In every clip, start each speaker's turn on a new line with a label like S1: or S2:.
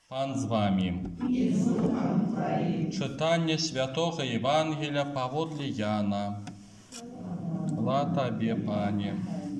S1: Пан з вами. Читання Святого Євангелія паводле Яна. Хвала Табе, Пане.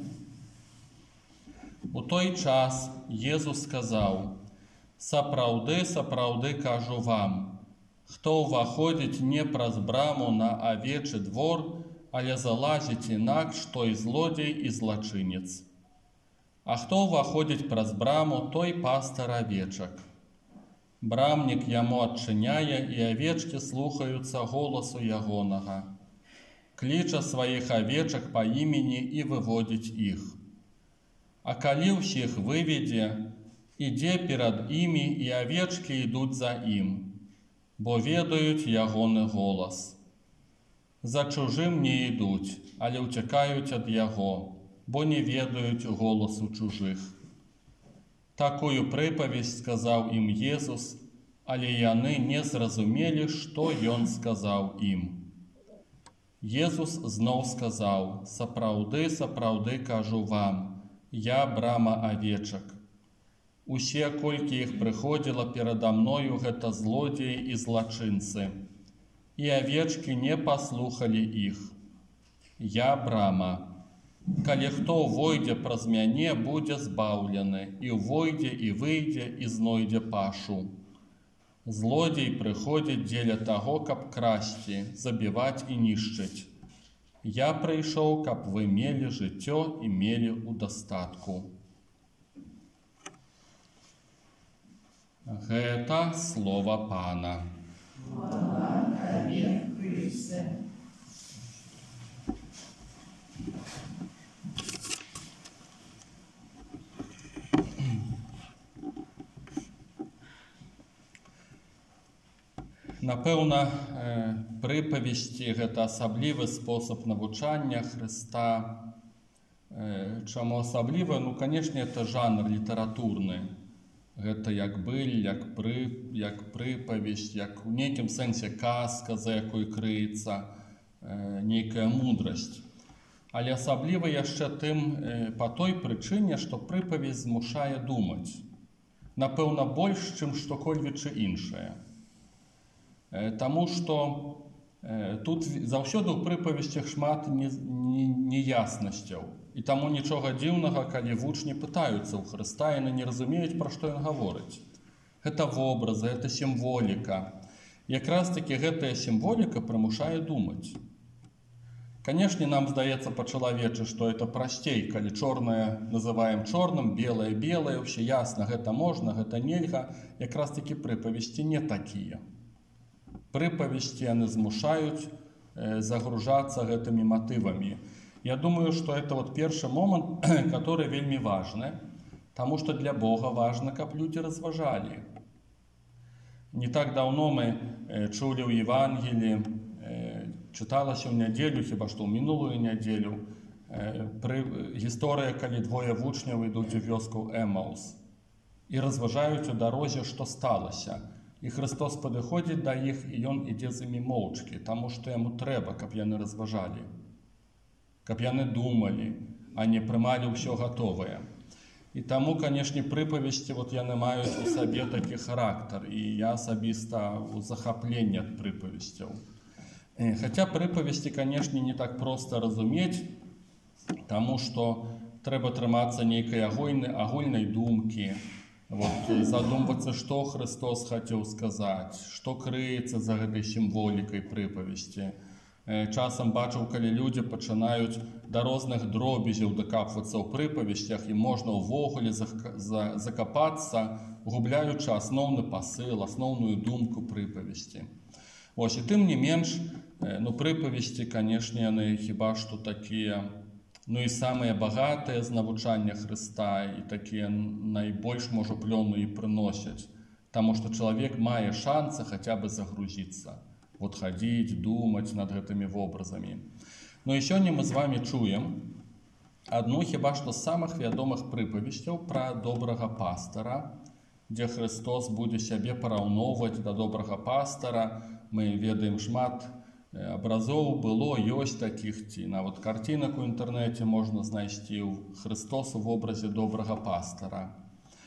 S1: У той час Єзус сказав: «Сапраўды, сапраўды кажу вам, хто ўваходзіць не праз браму на авечы двор, але залазіць інакш, той злодзей і злачынец. А хто ўваходзіць праз браму, той пастар авечак. Брамнік яму адчыняе, і авечкі слухаюцца голасу ягонага. Кліча сваіх авечак па імені і выводзіць іх. А калі ўсіх выведзе, ідзе перад імі, і авечкі ідуць за ім, бо ведаюць ягоны голас. За чужым не ідуць, але ўцякаюць ад яго, бо не ведаюць голасу чужых». Такую прыпавесць сказаў ім Езус, але яны не зразумелі, што ён сказаў ім. Езус зноў сказаў: «Сапраўды, сапраўды кажу вам, я брама авечак. Усе, колькі іх прыходзіла перада мною, гэта злодзеі і злачынцы, і авечкі не паслухалі іх. Я брама. Калі хто войдзе праз мяне, будзе збаўлены, і войдзе, і выйдзе, і знойдзе пашу. Злодзей прыходзіць дзеля таго, каб красці, забіваць і нішчыць. Я прыйшоў, каб вы мелі жыццё і мелі ў дастатку». Гэта слова Пана.
S2: Хвала Табе, Христе.
S1: Напэўна, прыпавесці – гэта асаблівы спосаб навучання Хрыста. Чаму асаблівы? Канешне, это жанр літаратурны. Гэта як быль, як прыпавесць, як у нейкім сэнсе казка, за якой крыецца нейкая мудрасць. Але асабліва яшчэ тым па той прычыне, што прыпавесць змушае думаць. Напэўна, больш, чым што-кольвічы іншае. Таму што тут заўсёды ў прыпавесцях шмат неяснасцяў. І таму нічога дзіўнага, калі вучні пытаюцца ў Хрыста, яны не разумеюць, пра што ён гаворыць. Гэта вобразы, гэта сімволіка. Якраз-такі гэтая сімволіка прымушае думаць. Канешне, нам здаецца па-чалавечы, што это прасцей, калі чорнае называем чорным, белае белае, ўсё ясна, гэта можна, гэта нельга. Якраз-такі прыпавесці не такія. Прыпавесці яны змушаюць загружацца гэтымі матывамі. Я думаю, што это першы момант, который вельмі важны, таму што для Бога важна, каб людзі разважалі. Не так даўно мы чулі ў Евангеліі, чыталася ў нядзелю, хіба што ў мінулую нядзелю, гісторыя, калі двое вучняў ідуць у вёску Эмаус і разважаюць у дарозе, што сталася. І Христос падыходзіць да іх, і ён ідзе з імі моўчкі, таму што яму трэба, каб яны разважалі, каб яны думалі, а не прымалі ўсё гатовае. І таму, канешне, прыпавесці яны маюць у сабе такі характар, і я асабіста ў захапленні ад прыпавесцяў. Хаця прыпавесці, канешне, не так проста разумець, таму што трэба трымацца нейкай агульнай думкі, задумвацца, што Христос хацеў сказаць, што крыецца за гэтай сімволікай прыпавесці. Часам бачыў, калі людзі пачынаюць да розных дробязяў дакапвацца ў прыпавесцях, і можна ўвогуле закапацца, губляючы асноўны пасыл, асноўную думку прыпавесці. І тым не менш, прыпавесці, канешне, яны хіба што такія, і самыя багатыя з навучання Хрыста, і такія найбольш, можа, плёну і прыносяць. Таму што чалавек мае шансы хаця бы загрузіцца, хадзіць, думаць над гэтымі вобразамі. І сёння мы з вами чуем адну хіба што з самых вядомых прыпавесцяў пра добрага пастара, дзе Христос будзе сябе параўноўваць да добрага пастара. Мы ведаем шмат абразоў, было, ёсць такіх, ці нават карцінак у інтэрнэце можна знайсці Христос у вобразе добрага пастара.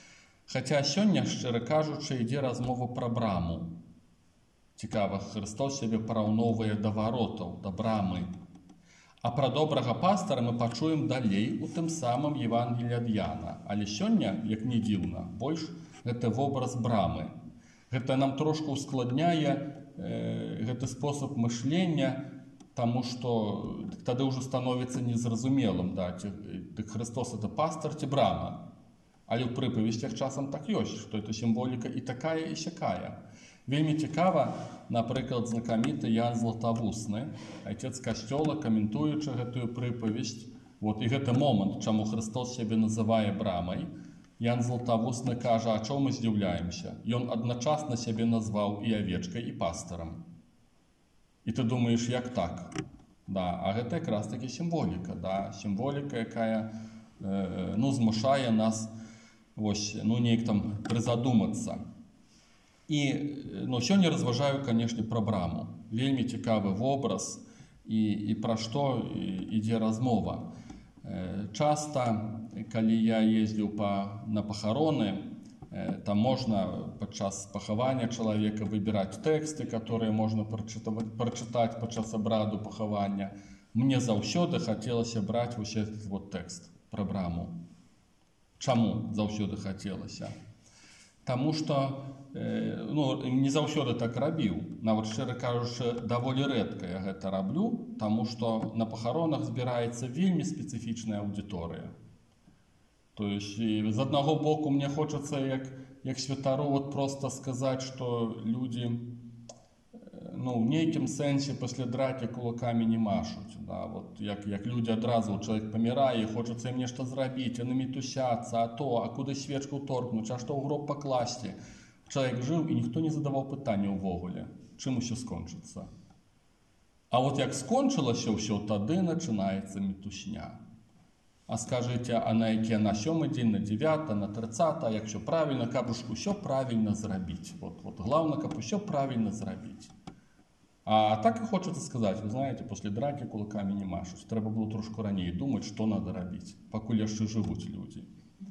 S1: Хаця сёння, шчыра кажучы, ідзе размова пра браму. Цікава, Христос сябе параўноўвае да варотаў, да брамы. А пра добрага пастара мы пачуем далей у тым самым Евангеліі ад Яна. Але сёння, як не дзіўна, больш гэта вобраз брамы. Гэта нам трошку ускладняе гэты спосаб мышлення, таму што тады ўжо становіцца незразумелым, да, ці Христос это пастар ці брама. Але ў прыпавесцях часам так ёсць, што это сімволіка і такая, і сякая. Вельмі цікава, напрыклад, знакаміты Ян Златавусны, айцец касцёла, каментуючы гэтую прыпавесць, і гэты момант, чаму Христос сябе называе брамай, Ян Златавусны кажа, а чому мы здзіўляемся? Ён адначасна сябе назваў і авечкай, і пастарам. І ты думаеш, як так? Да, а гэта якраз таки сімволіка, да, сімволіка, якая змушае нас неяк там прызадумацца. І сёння разважаю, канешне, пра браму. Вельмі цікавы вобраз і пра што ідзе размова. Часта, калі я ездзіў на пахароны, там можна падчас пахавання чалавека выбіраць тэксты, которые можна прачытаць падчас абраду пахавання. Мне заўсёды хацелася браць вось этот тэкст пра браму. Чаму заўсёды хацелася? Таму што не заўсёды так рабіў. Нават, шчыра кажучы, даволі рэдка я гэта раблю, таму што на пахаронах збіраецца вельмі спецыфічная аўдыторыя. То есть, з аднаго боку, мне хочацца, як святару, проста сказаць, што людзі в нейкім сэнсе пасля дракі кулакамі не машуць. Да? Як людзі адразу, чалавек памірае, хочацца ім нешта зрабіць, яны мітусяцца, а куды свечку торкнуць, а што ў гроб пакласці. Чалавек жыў, і ніхто не задаваў пытання ўвогуле, чым усё скончыцца. А як скончылася ўсё, тады начинаецца мітусня. А скажыце, а на які на 7-й дзень, на 9, на 30, як все правильно, каб ж усё правильно зрабіць. Главное, каб усё правильно зрабіць. А так і хочацца сказаць, вы знаете, после дракі кулакамі не машуць. Трэба было трошку раней думаць, што надо рабіць, пакуль яшчэ жывуць людзі.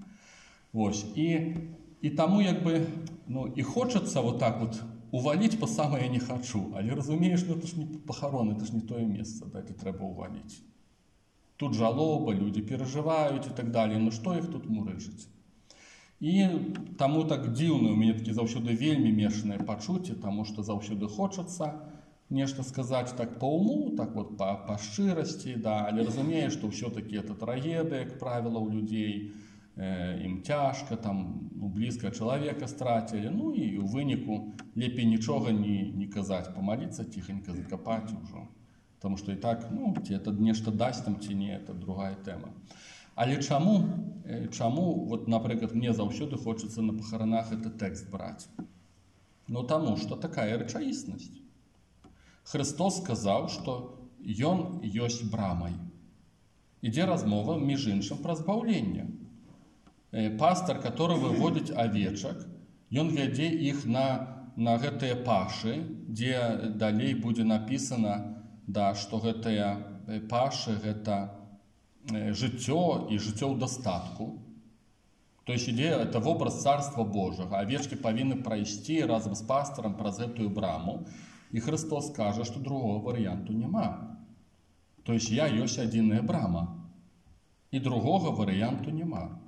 S1: І таму і хочацца уваліць па самае не хачу, але разумееш, это ж не пахарон, это ж не тое месца, это трэба уваліць. Тут жалоба, людзі перажываюць і так далее, што іх тут мурыжыць? І таму так дзіўна, у мяне такі заўсёды вельмі мешаныя пачуцці, таму што заўсёды хочацца нешта сказаць так па уму, так па шчырасці, да, але разумееш, што ўсё-такі это трагедыя, як правіла, у людзей, ім цяжка, там блізка чалавека страцілі, і ў выніку лепей нічога не казаць, памаліцца ціхенька, закапаць ужо. Таму што і так, ці это нешта дасць там, ці не, это другая тэма. Але чаму, напрыклад, мне заўсёды хочацца на пахаранах гэты тэкст браць? Таму што такая рэчаіснасць. Христос сказаў, што ён ёсць брамай. Ідзе размова, між іншым, пра збаўленне. Пастар, который выводзіць авечак, ён вядзе іх на гэтыя пашы, дзе далей будзе напісана, што гэтыя пашы – гэта жыццё і жыццё ў дастатку. То есть ідзе, это вобраз Царства Божага. Авечкі павінны прайсці разам з пастарам праз гэтую браму. І Христос кажа, што другого варыянту няма. То есть я ёсць адзіная брама. І другога варыянту няма.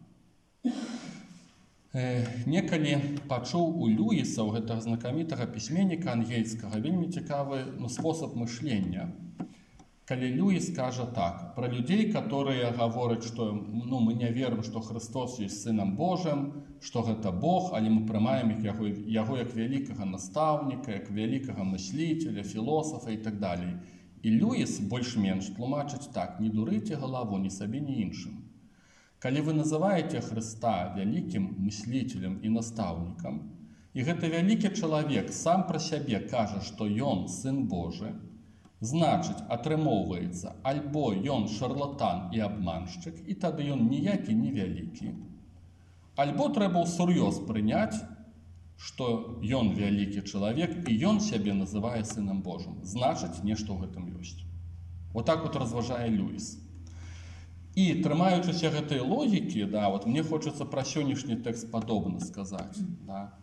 S1: Некалі пачуў у Льюіса, у гэтага знакамітага пісьменніка ангельскага, вельмі цікавы спосаб мышлення. Калі Льюіс кажа так, пра людзей, которые гавораць, што мы не верым, што Христос ёсць Сынам Божым, што гэта Бог, але мы прымаем яго як вялікага настаўніка, як вялікага мысліцеля, філосафа і так далей. І Льюіс больш-менш тлумачыць так: не дурыце галаву ні сабе, ні іншым. Калі вы называеце Хрыста вялікім мысліцелем і настаўнікам, і гэты вялікі чалавек сам пра сябе кажа, што ён сын Божы, значыць, атрымоўваецца, альбо ён шарлатан і абманшчык, і тады ён ніякі не вялікі, альбо трэба ўсур'ёз прыняць, што ён вялікі чалавек, і ён сябе называе Сынам Божым. Значыць, нешта ў гэтым ёсць. Вот так разважае Льюіс. І трымаючыся гэтай логікі, да, вот мне хочацца пра сённяшні тэкст падобна сказаць, да,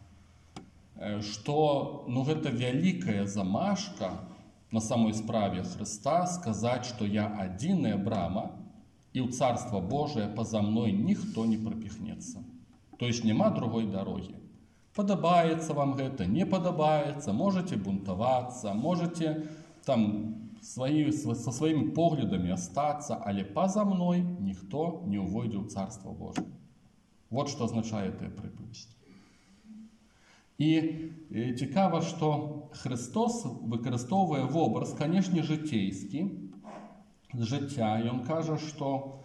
S1: што гэта вялікая замашка на самой справе Хрыста сказаць, што я адзіная брама, і ў Царства Божие па-за мной ніхто не прапіхнецца. То есть няма другой дарогі. Падабаецца вам гэта, не падабаецца, можете бунтавацца, можете там со сваімі поглядамі астацца, але па-за мной ніхто не ўвойдзе ў Царства Божие. Вот што азначае тая прыпавесць. І цікава, што Христос выкарыстоўвае вобраз, канешне, жыцейскі, з жыцця. Ён кажа, што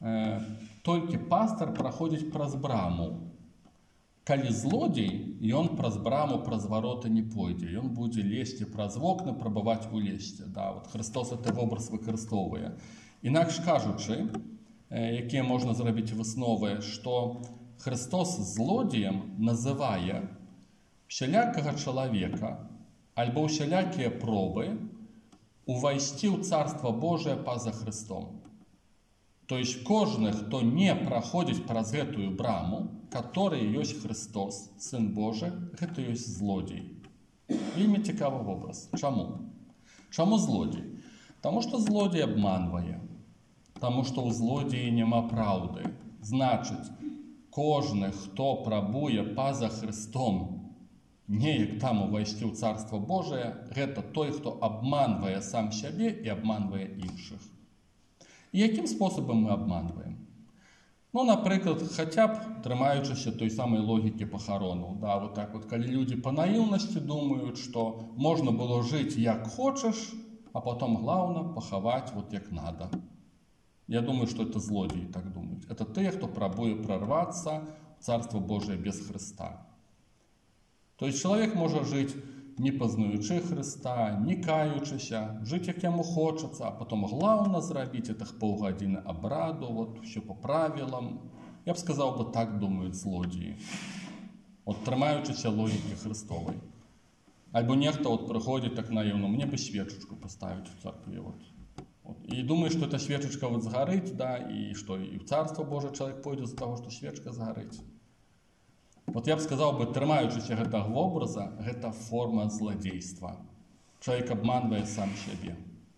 S1: толькі пастар праходзіць праз браму. Калі злодзей, ён праз браму, праз вароты не пойдзе. Ён будзе лезці праз вокны, прабываць у лезці. Да, вот Христос гэты вобраз выкарыстоўвае. Інакш кажучы, якія можна зрабіць высновы, што Христос злодзеем называе всялякага чалавека альбо ўсялякія пробы увайсці ў Царства Божие па-за Христом. То есть кожны, хто не праходзіць праз гэтую браму, который ёсць Христос, Сын Божий, гэта ёсць злодзей. Вельмі цікавы вобраз. Чаму? Чаму злодзей? Таму што злодзей абманвае. Таму што ў злодзеі няма праўды. Значыць, кожны, хто прабуе па-за Христом, неяк там увайсці ў Царство Божие, гэта той, хто абманвае сам сябе і абманвае іншых. І якім спосабам мы абманваем? Напрыклад, хаця б трымаючыся той самай логікі пахаронаў. Да, вот так вот, калі людзі па наіўнасці думаюць, што можна было жыць як хочаш, а потом главное пахаваць вот як надо. Я думаю, что это злодеи так думают. Это те, кто пробуе прорваться в Царство Божие без Христа. То есть человек может жить не познаючи Христа, не каючися, жить як ему хочется, а потом главное зробить это полгодины обраду, вот все по правилам. Я бы сказал, бы так думают злодеи. Вот трымаючися логики Христовой. Альбо нехто вот приходит так наивно, мне бы свечечку поставить в церкви. Вот. И думает, что эта свечечка вот сгорит, да, и что и в Царство Божие человек пойдет из-за того, что свечка сгорит. Вот я бы сказал, трымаючися гэтага вобраза, гэта форма злодейства. Человек обманывает сам себе.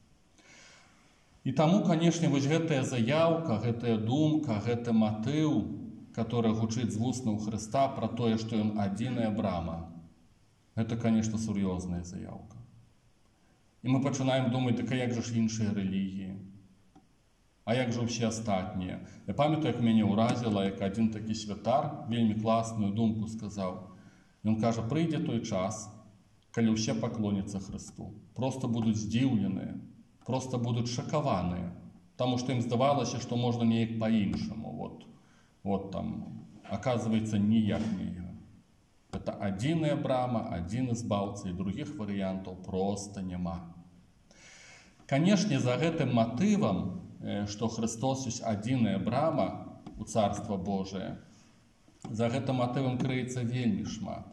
S1: И тому, конечно, вот гэтая заявка, гэтая думка, гэты мотив, который гучит з вуснаў Христа про то, что он адзіная брама, это, конечно, серьезная заявка. И мы начинаем думать, так а як же ж іншыя релігії? А як же все астатнія? Я памятаю, як мяне ўразіла, як один такі святар вельмі класную думку сказаў. Ён кажа, прыйдзе той час, калі ўсе паклоняцца Христу. Просто будуць здзіўленыя, просто будуць шакаваныя, таму што ім здавалася, што можна неяк па-іншаму. Вот там, оказывается, ніяк нельга. Это адзіная брама, адзін збаўца, і других варыянтаў просто няма. Конечно, за гэтым мотивом, что Христос есть адзіная брама у Царство Божие, за гэтым мотивом крыецца вельмі шмат.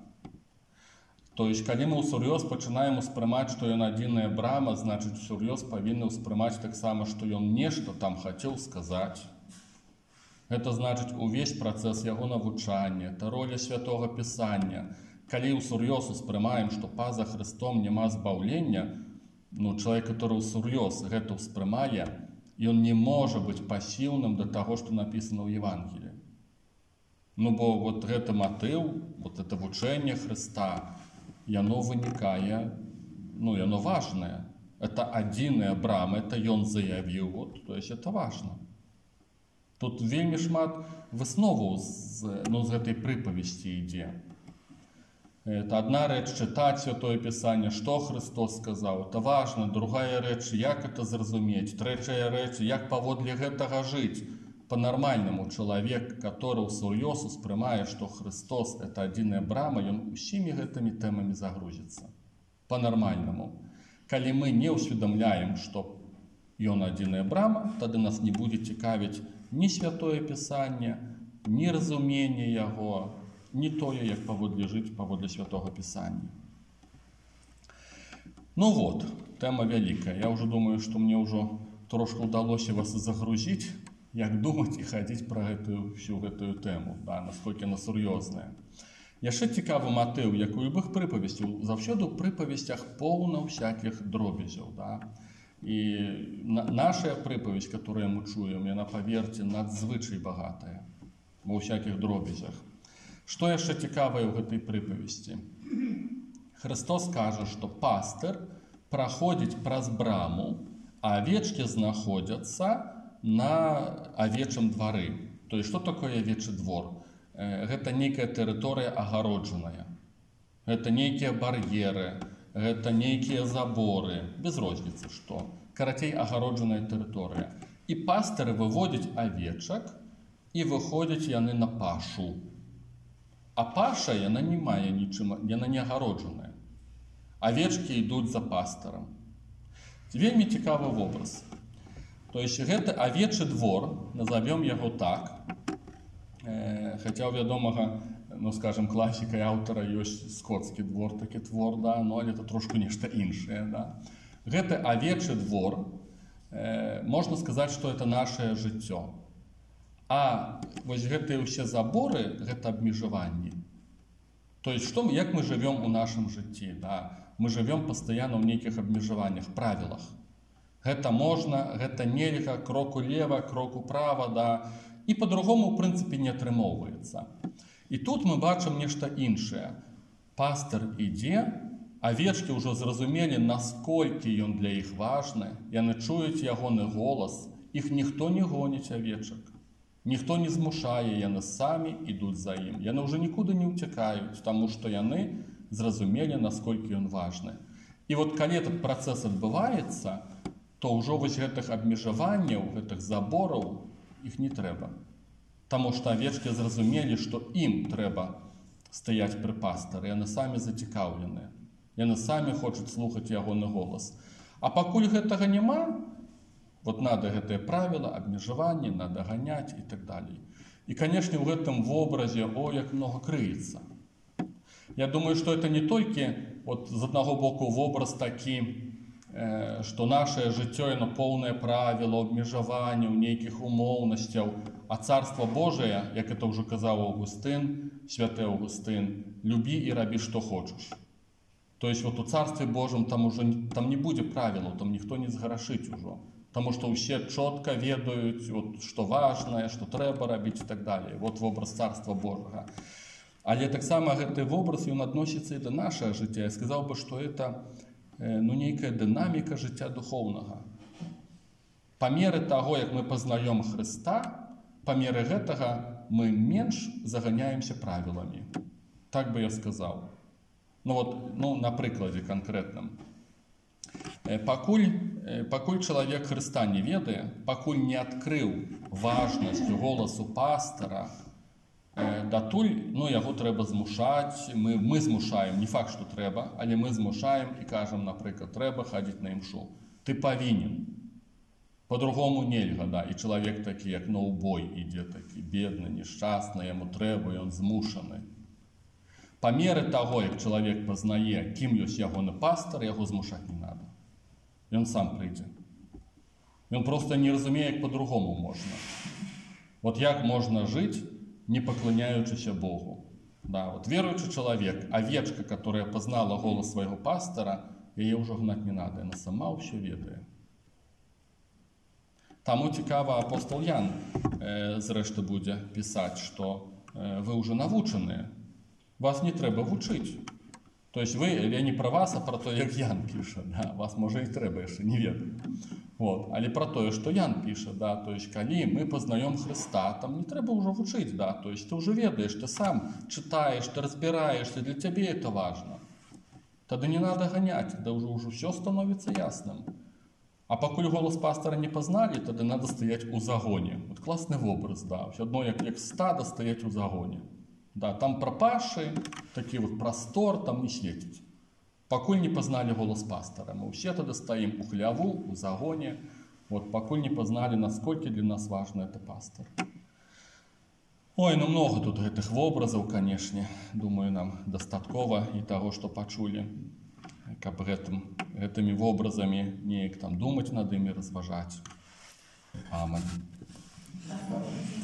S1: То есть, калі мы ўсур'ёз пачынаем успрымаць, што ён адзіная брама, значыць, усур'ёз павінны ўспрымаць таксама, што ён нешта там хацеў сказаць. Гэта значыць, увесь працэс яго навучання, это роля Святого Пісання. Калі ўсур'ёз успрымаем, што па-за Христом няма збаўлення, человек, который усур'ёз гэта ўспрымае, ён не можа быць пасіўным да таго, што напісана ў Евангеліі. Бо вот гэты мотив, вот это вучэнне Христа, яно вынікае, яно важнае. Это адзіная брама, это ён заявіў, то есть это важно. Тут вельмі шмат высноваў з гэтай прыпавесці ідзе. Это одна рэч чытаць Святое Пісанне, што Христос сказаў, это важно. Другая рэч, як это зразумець. Трэцяя рэч, як паводле гэтага жыць. По-нормальному чалавек, который ўсур'ёз успрымае, што Христос это адзіная брама, ён усімі гэтымі тэмамі загрузіцца. По-нормальному. Калі мы не ўсведамляем, што ён адзіная брама, тады нас не будзе цікавіць ні Святое Пісанне, ні разуменне яго, не тое, як паводле жыць паводле Святого Пісання. Тэма вялікая. Я уже думаю, што мне ўжо трошку ўдалося вас загрузіць як думаць і хадзіць пра всю гэтую тэму, да, насколькі яна сур'ёзная. Яшчэ цікавы матыў, як у любых прыпавесцяў, заўсёды ў прыпавесцях поўна всякіх дробязяў. Да? І наша прыпавесць, которую мы чуем, яна, паверце, надзвычай багатая ва всякіх дробязях. Што яшчэ цікавае ў гэтай прыпавесці? Христос кажа, што пастыр праходзіць праз браму, а авечкі знаходзяцца на авечым двары. То есть, што такое авечы двор? Гэта нейкая тэрыторыя агароджаная. Гэта нейкія бар'еры, гэта нейкія заборы, без розніцы што. Карацей, агароджаная тэрыторыя. І пастыры выводзяць авечак, і выходзяць яны на пашу. А паша, яна не мае нічым, яна не агароджаная. Авечкі ідуць за пастырам. Вельмі цікавы вобраз. То есть, гэта авечы двор, назовем яго так, хаця ў вядомага, ну, скажем, класіка і аўтара ёсць скоцкі двор, такі твор, да, но это трошку нешта іншае. Да. Гэты авечы двор, можна сказаць, што это нашае жыццё. А вось гэтыя ўсе заборы, гэта абмежаванні. То есть, як мы жывём у нашым жыцці, да? Мы жывём пастаянна ў нейкіх абмежаваннях, правілах. Гэта можна, гэта нельга, крок улева, крок управа, да. І по-другому, в прынцыпе, не атрымоўваецца. І тут мы бачым нешта іншае. Пастыр ідзе, авечкі ўжо зразумелі, насколькі ён для іх важны. Яны чуюць ягоны голас. Іх ніхто не гоніць авечак. Ніхто не змушае, яны самі ідуць за ім. Яны ўжо нікуды не ўцякаюць, таму што яны зразумелі, насколькі ён важны. І вот калі этот працэс адбываецца, то ўжо вось гэтых абмежаванняў, гэтых забораў, іх не трэба. Таму што авечкі зразумелі, што ім трэба стаяць пры пастыры, яны самі зацікаўленыя. Яны самі хочуць слухаць ягоны голас. А пакуль гэтага няма, вот надо гэтыя правіла, абмежаванні, надо ганяць і так далей. І, канешне, у гэтым вобразе, як много крыецца. Я думаю, што это не толькі вот, з аднаго боку вобраз такі, што нашае жыццё, яно поўнае правіла, абмежаванняў, нейкіх умоўнасцяў, а царства Божае, як это ўжо казаў Аўгустын, святы Аўгустын, любі і рабі, што хочаш. То есть вот у царстве Божым там не будзе правілаў, там ніхто не згарашыць ужо. Таму што ўсе чётка ведаюць, вот, што важнае, што трэба рабіць і так далее. Вот вобраз царства Божага. Але таксама гэты вобраз, ён адносіцца і да нашага жыцця. Я сказаў бы, што это нейкая дынаміка жыцця духоўнага. Па меры таго, як мы пазнаём Хрыста, па меры гэтага мы менш заганяемся правіламі. Так бы я сказаў. На прыкладзе канкрэтным. Пакуль чалавек Хрыста не ведае, пакуль не адкрыў важнасць голасу пастара, датуль яго трэба змушаць, мы змушаем, не факт, што трэба, але мы змушаем і кажам, напрыклад, трэба хадзіць на імшу. Ты павінен. По-другому нельга, да, і чалавек такі, як на ўбой ідзе, такі бедны, нешчасны, яму трэба, ён змушаны. Па меры таго, як чалавек пазнае, кім ёсць ягоны пастар, яго змушаць не надо. Ён сам прыйдзе. Ён проста не разумее, як по-другому можна. Вот як можна жыць, не паклоняючыся Богу. Да, вот веруючы чалавек, авечка, которая пазнала голас свайго пастара, яе ўжо гнаць не надо, яна сама ўсё ведае. Таму цікава, апостол Ян зрэшты будзе пісаць, што вы ўжо навучаныя, вас не трэба вучыць. То есть я не пра вас, а пра то, як Ян піша. Да? Вас, можа, і трэба яшчэ не ведаю. Вот. Але пра тое, што Ян піша, да? То есть калі мы пазнаём Хрыста, там не трэба ўжо вучыць, да? То есть ты ўжо ведаеш, ты сам чытаеш, ты разбіраешься, для цябе это важно. Тады не надо ганяць, да ўжо ўсё становіцца ясным. А пакуль голас пастара не пазналі, тады надо стаяць у загоне. Вот класны вобраз, да? Усё адно як стада стаяць у загоне. Да, там прапашы, такі вот прастор, там не светіць. Пакуль не пазналі голас пастара. Мы ўсе тады стаім у хляву, у загоне. Вот, пакуль не пазналі, насколькі для нас важны это пастар. Ой, много тут гэтых вобразаў, канешне. Думаю, нам дастаткова і таго, што пачулі. Каб гэтымі вобразамі неяк там думаць над імі, разважаць. Амінь.
S2: на